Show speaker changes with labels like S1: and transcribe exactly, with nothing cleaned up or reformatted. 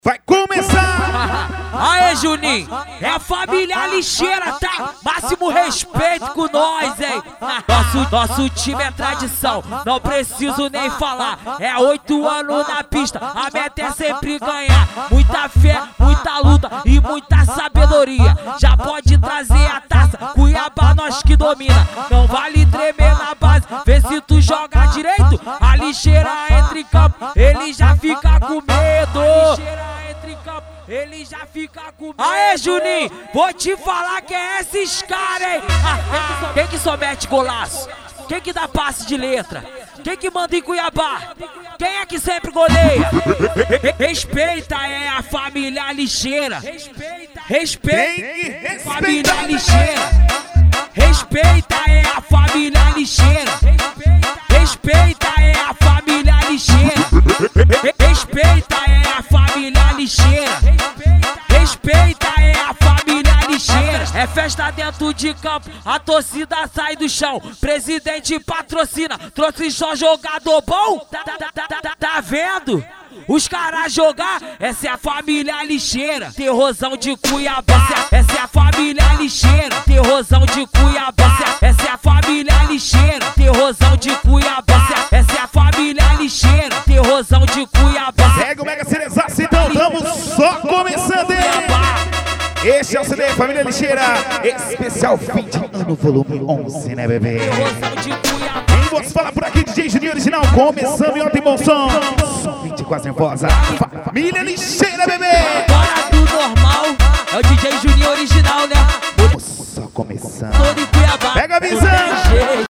S1: Vai começar!
S2: Aê, Juninho, é a família lixeira, tá? Máximo respeito com nós, hein? Nosso, nosso time é tradição, não preciso nem falar. É oito anos na pista, a meta é sempre ganhar. Muita fé, muita luta e muita sabedoria. Já pode trazer a taça, Cuiabá nós que domina. Não vale tremer na base, vê se tu joga direito. A lixeira entra em campo, ele já fica com medo. Ele já fica com medo. Aê, Juninho, vou te falar que é esses caras, hein? Quem que só mete golaço? Quem que dá passe de letra? Quem que manda em Cuiabá? Quem é que sempre goleia? Respeita, é a família lixeira. Respeita, família lixeira. Respeita, é a família lixeira. Respeita, é a família lixeira. Respeita, é a família lixeira. Respeita, é a família lixeira. É festa dentro de campo, a torcida sai do chão. Presidente patrocina, trouxe só jogador bom. Tá, tá, tá, tá, tá, tá vendo? Os caras jogar, essa é a família lixeira. Terrorzão de Cuiabá, essa é a família lixeira. Terrorzão de Cuiabá, essa é a família lixeira. Terrorzão de Cuiabá, essa é a família lixeira. Terrorzão de Cuiabá.
S1: Segue o Mega Cerezaço, então estamos só começando, hein? Este é o C D Família Lixeira, especial fim de ano, volume onze, né, bebê? Quem você fala por aqui, D J Juninho Original, começando em ontem bom som. vinte e quatro nervosa, Família Lixeira, bebê!
S2: Agora do normal, é o D J Juninho Original, né?
S1: Só começando.
S2: Todo em Cuiabá.
S1: Pega a visão!